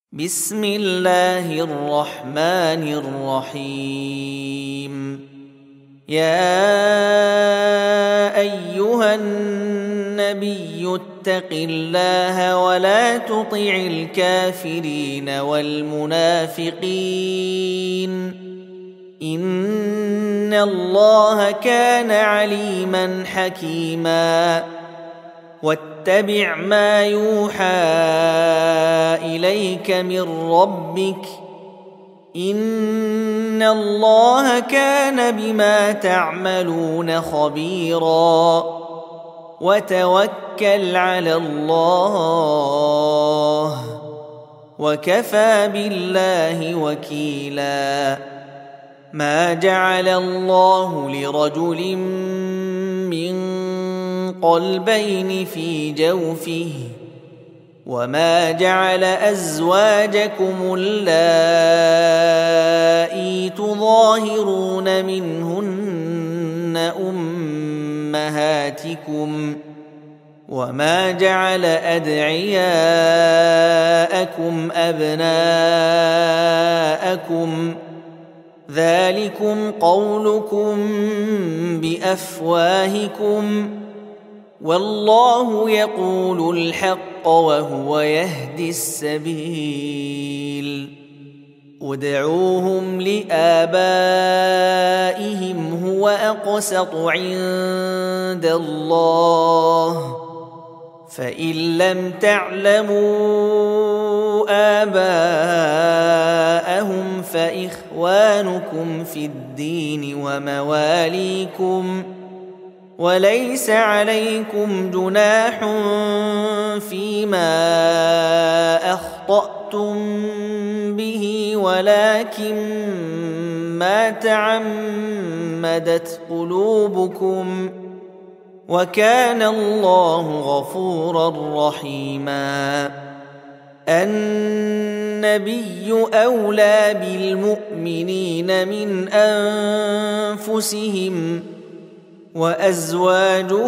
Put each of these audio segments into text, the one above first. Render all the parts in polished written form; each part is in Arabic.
بسم الله الرحمن الرحيم. يا أيها النبي اتق الله ولا تطع الكافرين والمنافقين إن الله كان عليما حكيما. واتبع ما يوحى إليك من ربك إن الله كان بما تعملون خبيرا. وتوكل على الله وكفى بالله وكيلا. ما جعل الله لرجل من قلبين في جوفه وما جعل أزواجكم اللائي تظاهرون منهن أمهاتكم وما جعل أدعياءكم أبناءكم ذلكم قولكم بأفواهكم والله يقول الحق وهو يهدي السبيل. ادعوهم لآبائهم هو أقسط عند الله فإن لم تعلموا آباءهم فإخوانكم في الدين ومواليكم وليس عليكم جناح فيما أخطأتم به ولكن ما تعمدت قلوبكم وكان الله غفورا رحيما. النبي أولى بالمؤمنين من أنفسهم وأزواجه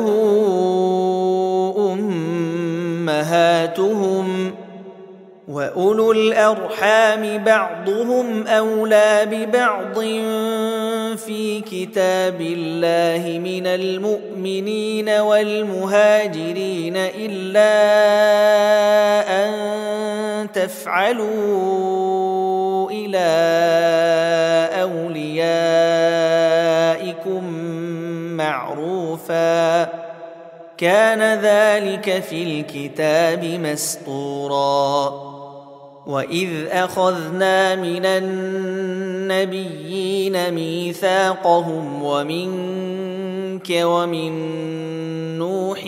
أمهاتهم وأولو الأرحام بعضهم أولى ببعض في كتاب الله من المؤمنين والمهاجرين إلا أن تفعلوا إلى أوليائكم معروفا كان ذلك في الكتاب مسطورا. وإذ أخذنا من النبيين ميثاقهم ومنك ومن نوح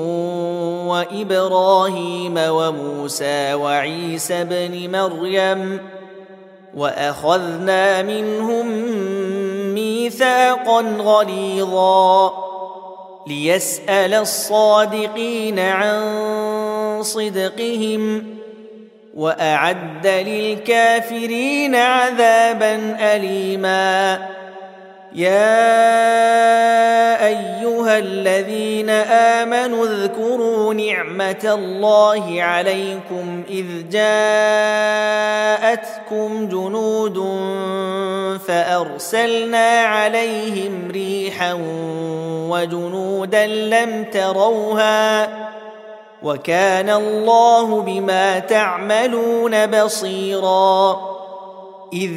وإبراهيم وموسى وعيسى بن مريم وأخذنا منهم ميثاقا غليظا ليسأل الصادقين عن صدقهم وأعد للكافرين عذابا أليما. يا أيها الذين آمنوا اذكروا نعمة الله عليكم إذ جاءتكم جنود فأرسلنا عليهم ريحا وجنودا لم تروها وكان الله بما تعملون بصيرا. إذ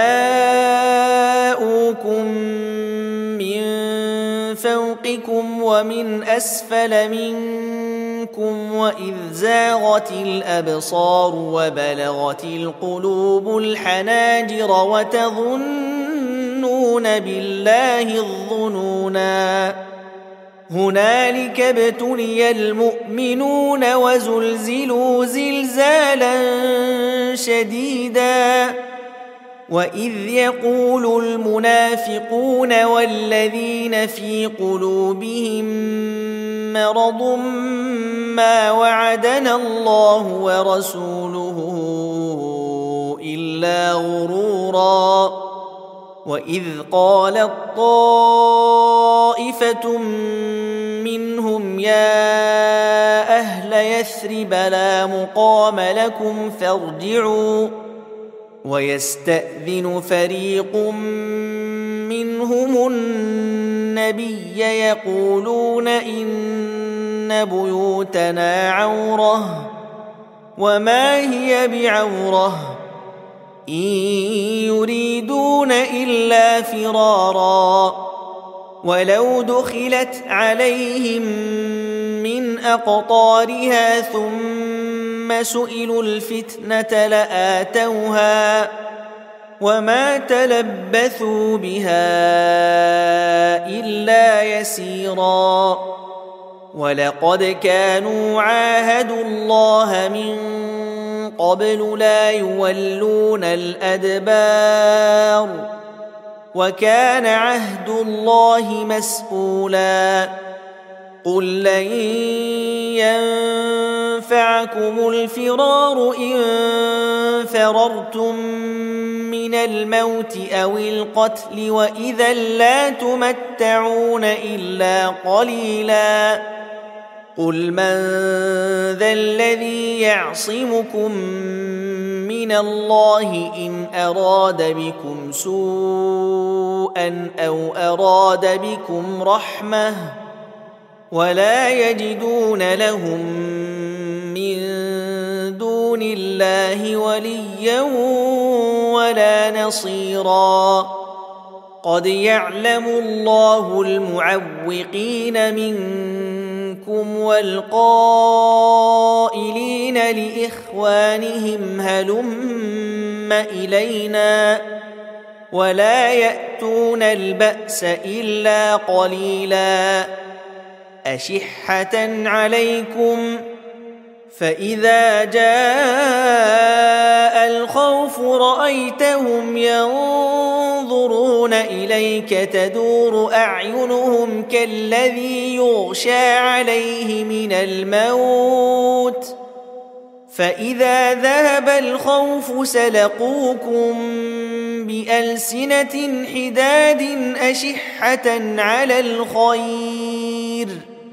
جاءوكم من فوقكم ومن أسفل منكم وإذ زاغت الأبصار وبلغت القلوب الحناجر وتظنون بالله الظنونا. هنالك ابتلي المؤمنون وزلزلوا زلزالا شديدا. وإذ يقول المنافقون والذين في قلوبهم مرض ما وعدنا الله ورسوله إلا غرورا. وإذ قالت طائفة منهم يا أهل يثرب لا مقام لكم فارجعوا ويستأذن فريق منهم النبي يقولون إن بيوتنا عورة وما هي بعورة إن يريدون إلا فرارا ولو دخلت عليهم من أقطارها ثم سئلوا الفتنة لآتوها وما تلبثوا بها إلا يسيرا ولقد كانوا عاهدوا الله من قبل لا يولون الأدبار وكان عهد الله مسؤولا قل لن ينفعكم الفرار إن فررتم من الموت أو القتل وإذا لا تمتعون إلا قليلا قل من ذا الذي يعصمكم من الله إن أراد بكم سوءا أو أراد بكم رحمة ولا يجدون لهم من دون الله وليا ولا نصيرا قد يعلم الله المعوقين منكم والقائلين لإخوانهم هلم إلينا ولا يأتون البأس إلا قليلا أشحة عليكم فإذا جاء الخوف رأيتهم ينظرون إليك تدور أعينهم كالذي يغشى عليه من الموت فإذا ذهب الخوف سلقوكم بألسنة حداد أشحة على الخير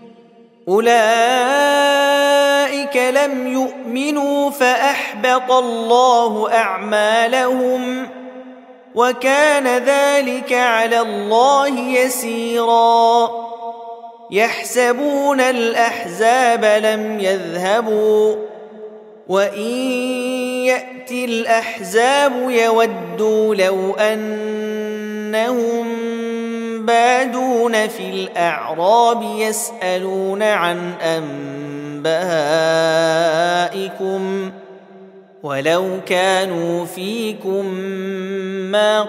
أولئك لم يؤمنوا فأحبط الله أعمالهم وكان ذلك على الله يسيرا يحسبون الأحزاب لم يذهبوا وإن يأتي الأحزاب يودوا لو أنهم بادون في الأعراب يسألون عن أنبائكم ولو كانوا فيكم ما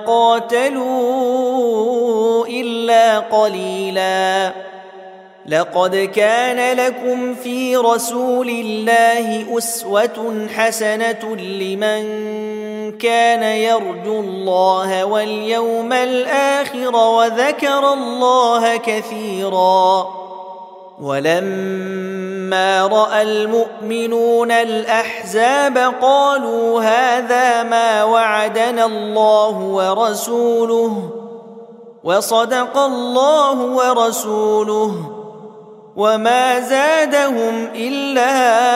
قاتلوا إلا قليلا لقد كان لكم في رسول الله أسوة حسنة لمن كان يرجو الله واليوم الآخر وذكر الله كثيرا ولما رأى المؤمنون الأحزاب قالوا هذا ما وعدنا الله ورسوله وصدق الله ورسوله وما زادهم إلا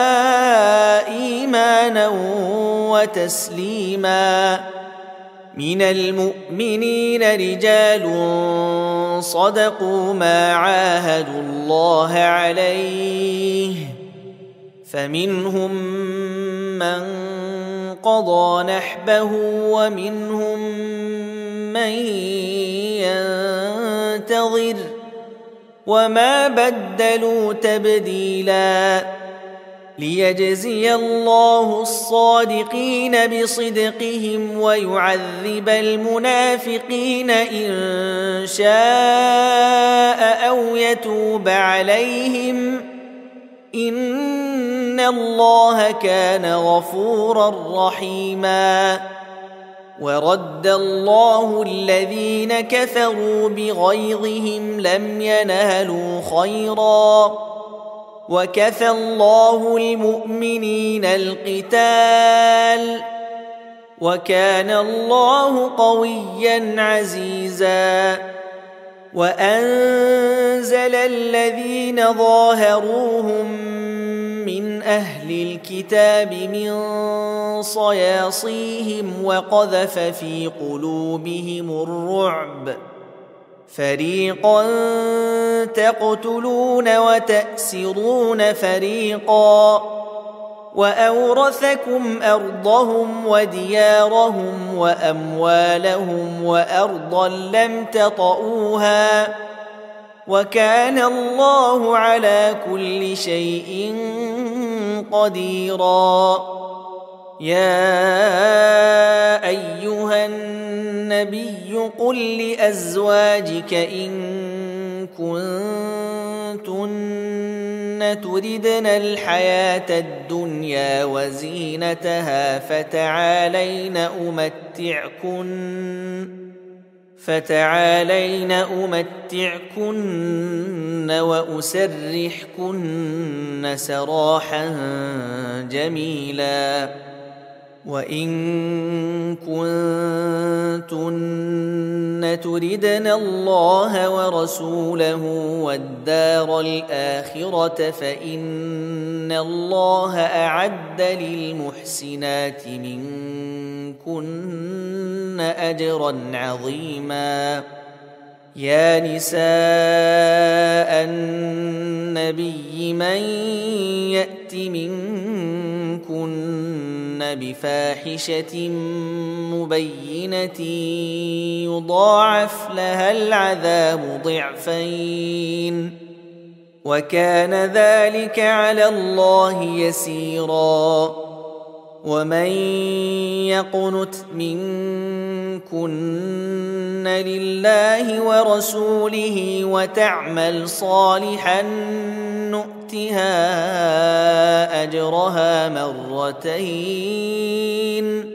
إيمانا وتسليما من المؤمنين رجال صدقوا ما عاهدوا الله عليه فمنهم من قضى نحبه ومنهم من ينتظر وما بدلوا تبديلا ليجزي الله الصادقين بصدقهم ويعذب المنافقين إن شاء أو يتوب عليهم إن الله كان غفورا رحيما ورد الله الذين كفروا بغيظهم لم ينالوا خيرا وكفى الله المؤمنين القتال وكان الله قويا عزيزا وأنزل الذين ظاهروهم من أهل الكتاب من صياصيهم وقذف في قلوبهم الرعب فريقا تقتلون وتأسرون فريقا وأورثكم أرضهم وديارهم وأموالهم وأرضا لم تطئوها وكان الله على كل شيء قديرا. يا أيها النبي قل لأزواجك إن كنتن تردن الحياة الدنيا وزينتها فتعالين أمتعكن وأسرحكن سراحا جميلا. وإن كنتن تردن الله ورسوله والدار الآخرة فإن الله أعد للمحسنات منكن أجرا عظيما. يا نساء النبي من يأت منكن بفاحشة مبينة يضاعف لها العذاب ضعفين وكان ذلك على الله يسيرا. ومن يقنت منكن لله ورسوله وتعمل صالحا نؤتها أجرها مرتين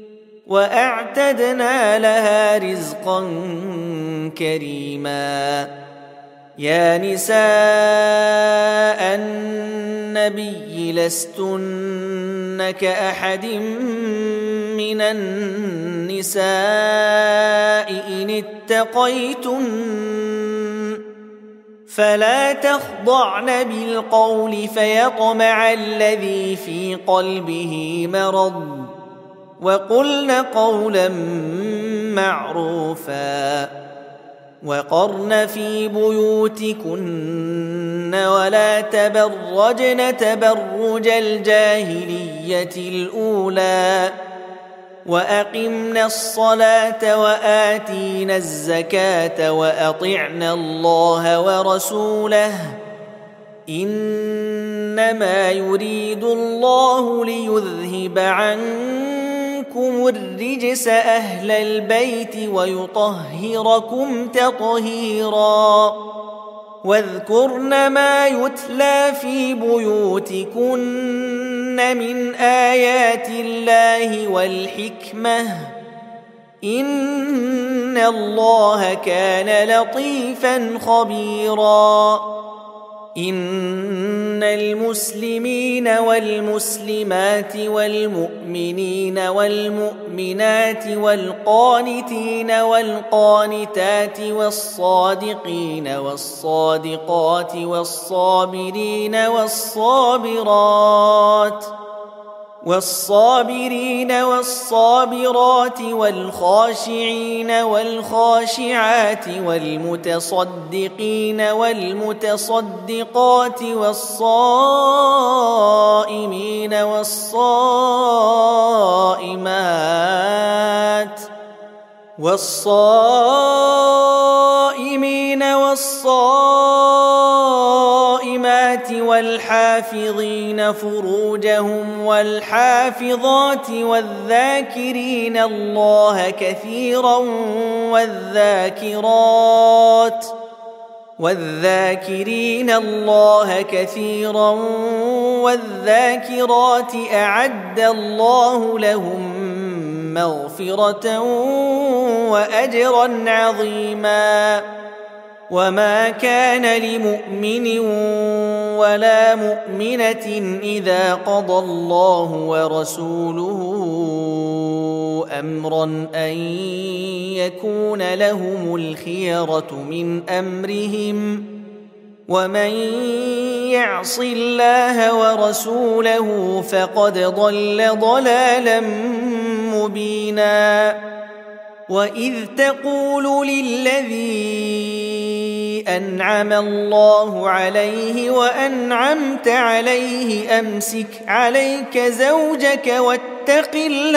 وأعتدنا لها رزقا كريما. يا نساء النبي لستن كأحد من النساء إن اتقيتن فلا تخضعن بالقول فيطمع الذي في قلبه مرض وقلن قولا معروفا وقرن في بيوتكن ولا تبرجن تبرج الجاهلية الأولى وأقمنا الصلاة وآتينا الزكاة وأطعنا الله ورسوله إنما يريد الله ليذهب عنكم الرجس أهل البيت ويطهركم تطهيرا. واذكرن ما يتلى في بيوتكن من آيات الله والحكمة إن الله كان لطيفا خبيرا. إن المسلمين والمسلمات والمؤمنين والمؤمنات والقانتين والقانتات والصادقين والصادقات والصابرين والصابرات والخاشعين والخاشعات والمتصدقين والمتصدقات والصائمين والصائمات والحافظين فروجهم والحافظات والذاكرين الله كثيرا والذاكرين الله كثيرا والذاكرات أعد الله لهم مغفرة وأجرا عظيما. وما كان لمؤمن ولا مؤمنة إذا قضى الله ورسوله أمرا أن يكون لهم الخيرة من أمرهم ومن يعص الله ورسوله فقد ضل ضلالا مبينا وإذ تقول للذي أنعم الله عليه وأنعمت عليه أمسك عليك زوجك واتق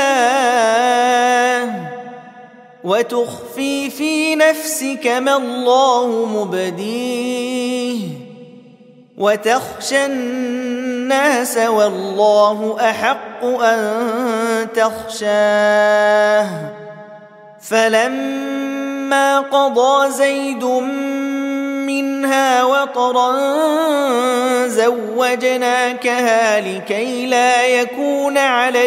الله وتخفي في نفسك ما الله مبديه وتخشى الناس والله أحق أن تخشاه فلما قضى زيد منها وطرا زوجناكها لكي لا يكون على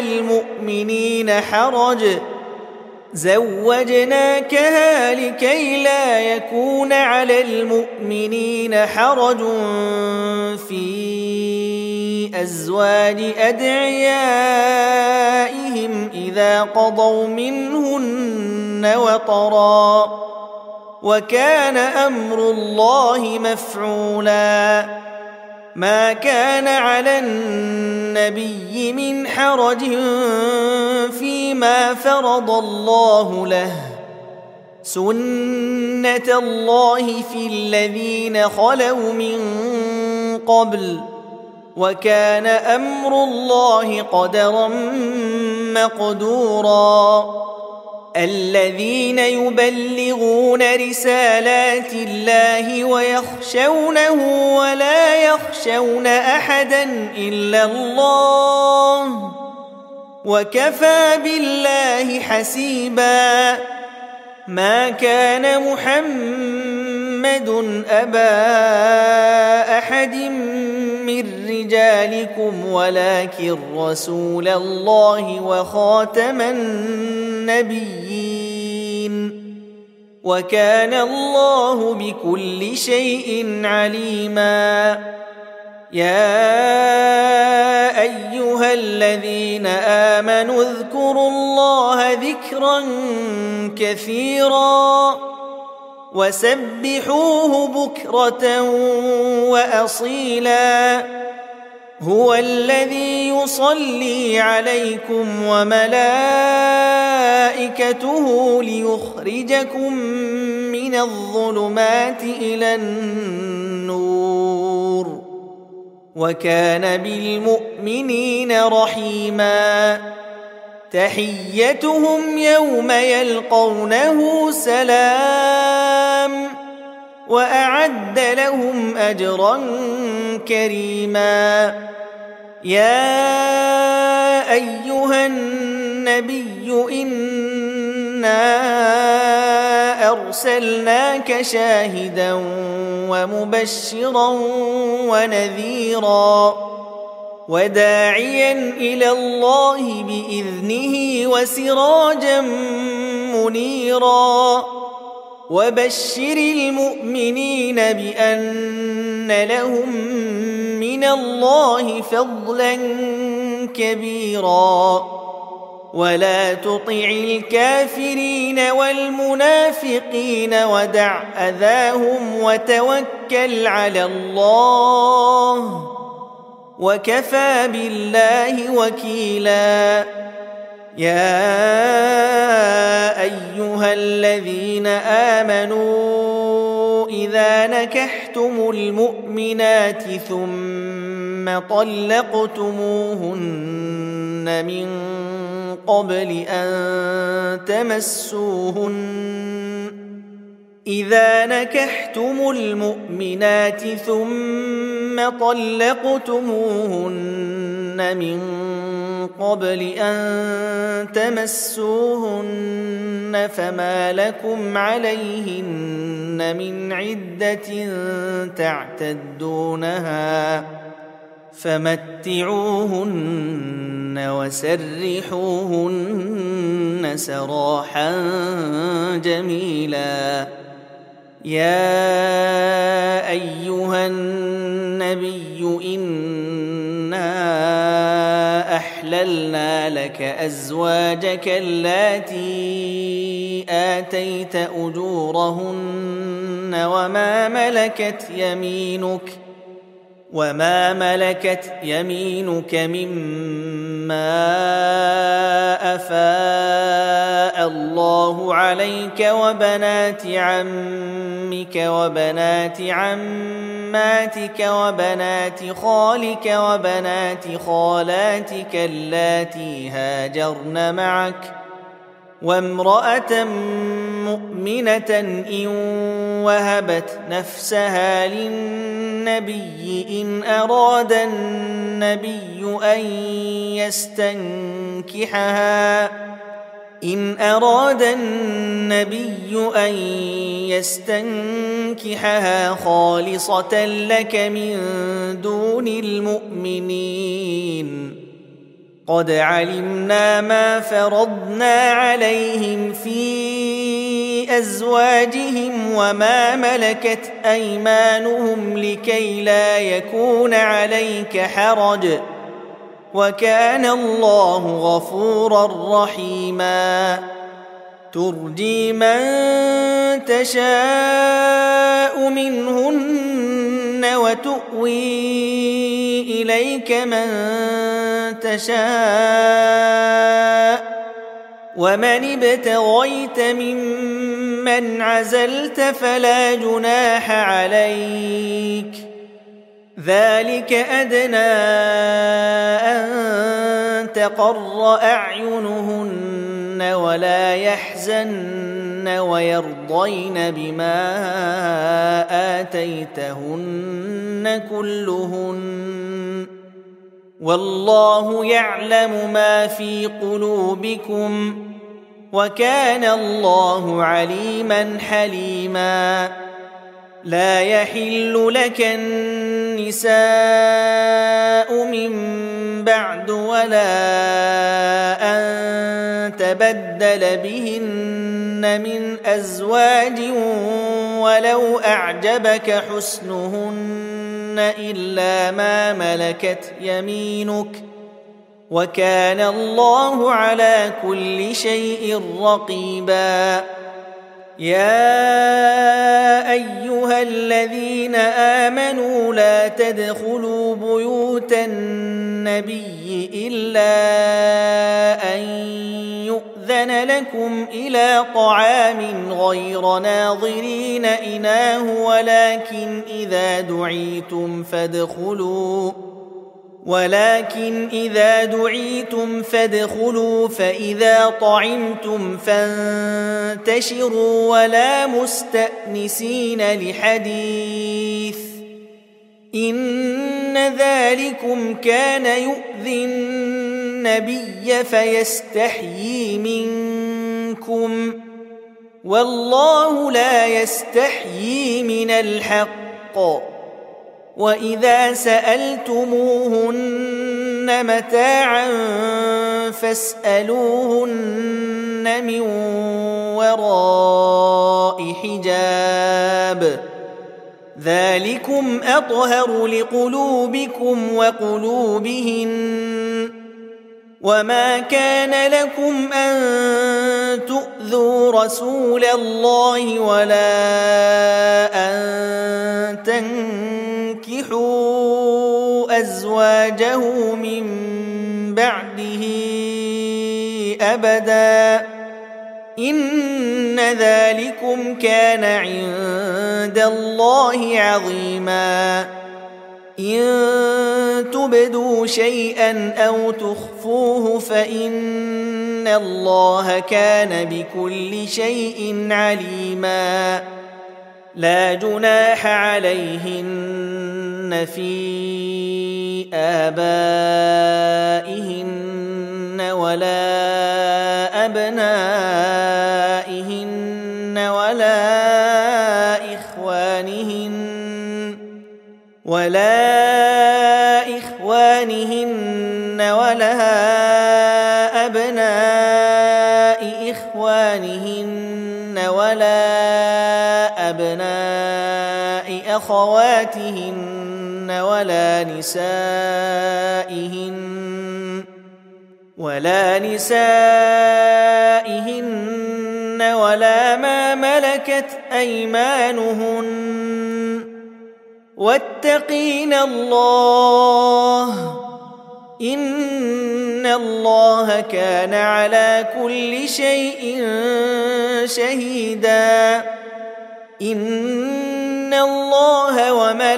المؤمنين حرج في أزواج أدعيائهم إذا قضوا منهن وطرا وكان أمر الله مفعولا ما كان على النبي من حرج فيما فرض الله له سنة الله في الذين خلوا من قبل وكان أمر الله قدرا مقدورا الذين يبلغون رسالات الله ويخشونه ولا يخشون أحدا إلا الله وكفى بالله حسيبا ما كان محمد أبا أحد من رجالكم ولكن رسول الله وخاتم النبيين وكان الله بكل شيء عليما يا أيها الذين آمنوا اذكروا الله ذكرا كثيرا وسبحوه بكرة وأصيلا هو الذي يصلي عليكم وملائكته ليخرجكم من الظلمات إلى النور وكان بالمؤمنين رحيما تحيتهم يوم يلقونه سلام وأعد لهم أجرا كريما يا أيها النبي إنا أرسلناك شاهدا ومبشرا ونذيرا وداعيا إلى الله بإذنه وسراجا منيرا وبشر المؤمنين بأن لهم من الله فضلا كبيرا ولا تطع الكافرين والمنافقين ودع أذاهم وتوكل على الله وكفى بالله وكيلا يا أيها الذين آمنوا إذا نكحتم المؤمنات ثم طلقتموهن من قبل أن تمسوهن إذا نكحتم المؤمنات ثم طلقتموهن من قبل أن تمسوهن فما لكم عليهن من عدة تعتدونها فمتعوهن وسرحوهن سراحا جميلا يا أيها النبي إنا أحللنا وأحللنا لك أزواجك اللاتي آتيت أجورهن وما ملكت يمينك مما أفاء الله عليك وبنات عمك وبنات عماتك وبنات خالك وبنات خالاتك اللاتي هاجرن معك وامرأة مؤمنة إن وهبت نفسها للنبي إن أراد النبي أن يستنكحها خالصة لك من دون المؤمنين قد علمنا ما فرضنا عليهم في أزواجهم وما ملكت أيمانهم لكي لا يكون عليك حرج وكان الله غفورا رحيما ترجي من تشاء منهن وتؤوي إليك من تشاء ومن ابتغيت ممن عزلت فلا جناح عليك ذلك أدنى أن تقر أعينهن ولا يحزن ويرضين بما آتيتهن كلهن والله يعلم ما في قلوبكم وكان الله عليما حليما لا يحل لك النساء من بعد ولا أن تبدل بهن من أزواج ولو أعجبك حسنهن إلا ما ملكت يمينك وكان الله على كل شيء رقيبا يا أيها الذين آمنوا لا تدخلوا بيوت النبي إلا أن يؤذن لكم إلى طعام غير ناظرين إناه ولكن إذا دعيتم فادخلوا فإذا طعمتم فانتشروا ولا مستأنسين لحديث إن ذلكم كان يؤذي النبي فيستحيي منكم والله لا يستحيي من الحق وإذا سألتموهن متاعا فاسألوهن من وراء حجاب ذلكم أطهر لقلوبكم وقلوبهن وما كان لكم أن تؤذوا رسول الله ولا أن تنكحوا أزواجه من بعده أبدا إن ذلكم كان عند الله عظيما إن تبدوا شيئا أو تخفوه فإن الله كان بكل شيء عليما لا جناح عليهن في آبائهن ولا أبنائهن ولا إخوانهن ولا أبناء إخوانهن ولا أبناء أخواتهن ولا نسائهن ولا ما ملكت أيمانهن واتقين الله إن الله كان على كل شيء شهيدا إن الله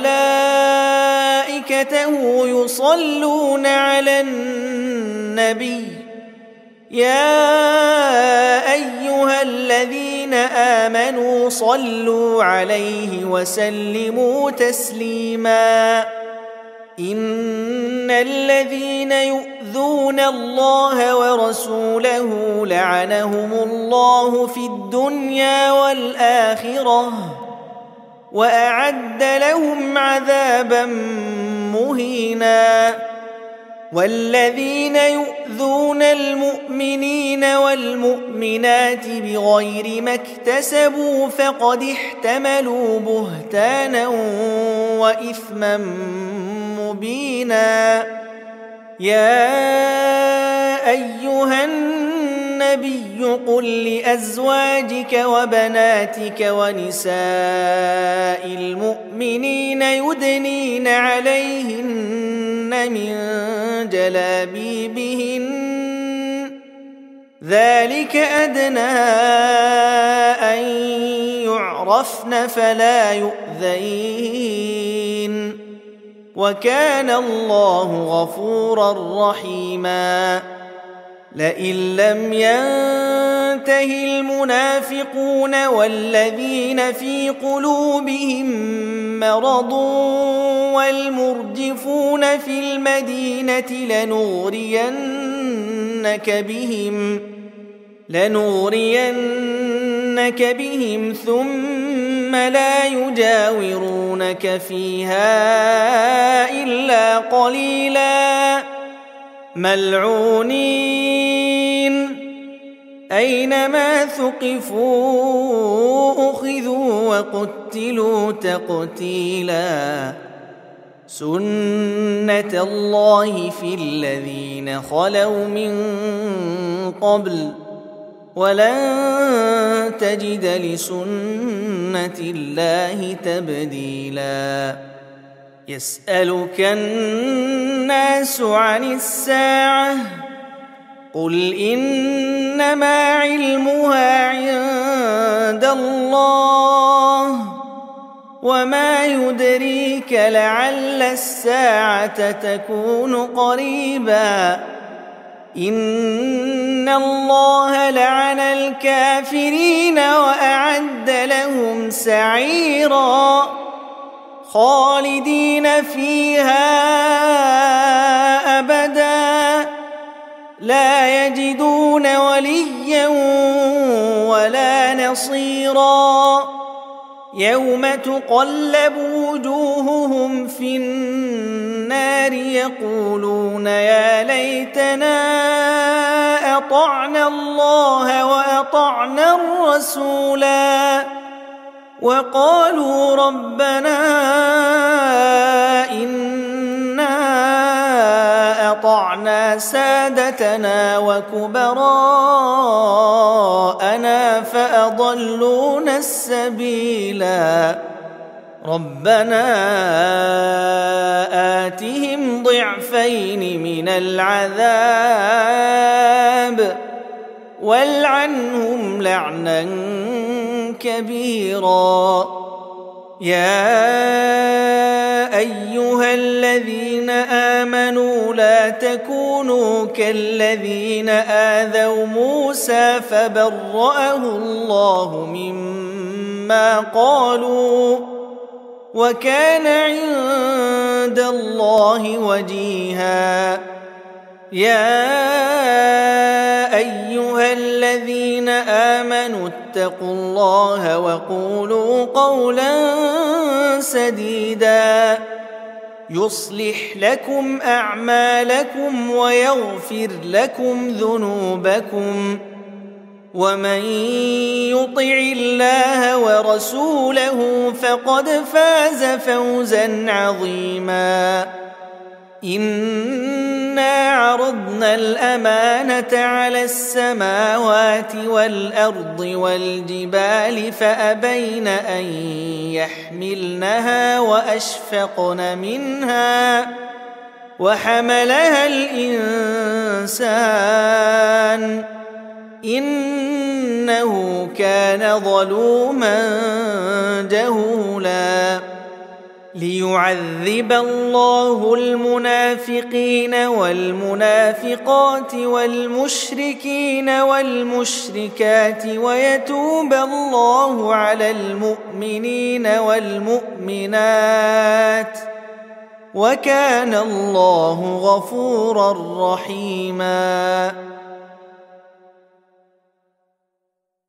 وملائكته يصلون على النبي يا أيها الذين آمنوا صلوا عليه وسلموا تسليما إن الذين يؤذون الله ورسوله لعنهم الله في الدنيا والآخرة وأعد لهم عذابا مهينا والذين يؤذون المؤمنين والمؤمنات بغير ما اكتسبوا فقد احتملوا بهتانا وإثما مبينا يا أيها النبي قل لأزواجك وبناتك ونساء المؤمنين يدنين عليهن من جلابيبهن ذلك أدنى أن يعرفن فلا يؤذين وكان الله غفورا رحيما لئن لم ينته المنافقون والذين في قلوبهم مرض والمرجفون في المدينة لنغرينك بهم ثم لا يجاورونك فيها إلا قليلا ملعونين أينما ثقفوا أخذوا وقتلوا تقتيلا سنة الله في الذين خلوا من قبل ولن تجد لسنة الله تبديلا يسألك الناس عن الساعة قل إنما علمها عند الله وما يدريك لعل الساعة تكون قريبا إن الله لعن الكافرين وأعد لهم سعيرا خالدين فيها أبدا لا يجدون وليا ولا نصيرا يوم تقلب وجوههم في النار يقولون يا ليتنا أطعنا الله وأطعنا الرسولا وقالوا ربنا إنا أطعنا سادتنا وكبراءنا فأضلونا السبيلا ربنا آتهم ضعفين من العذاب والعنهم لعنا كبيرا يا أيها الذين آمنوا لا تكونوا كالذين آذوا موسى فبرأه الله مما قالوا وكان عند الله وجيها يا أيها الذين آمنوا اتقوا الله وقولوا قولا سديدا يصلح لكم أعمالكم ويغفر لكم ذنوبكم ومن يطع الله ورسوله فقد فاز فوزا عظيما إن إنا عرضنا الأمانة على السماوات والأرض والجبال فأبين أن يحملنها وأشفقن منها وحملها الإنسان إنه كان ظلوما جهولا ليعذب الله المنافقين والمنافقات والمشركين والمشركات ويتوب الله على المؤمنين والمؤمنات وكان الله غفورا رحيما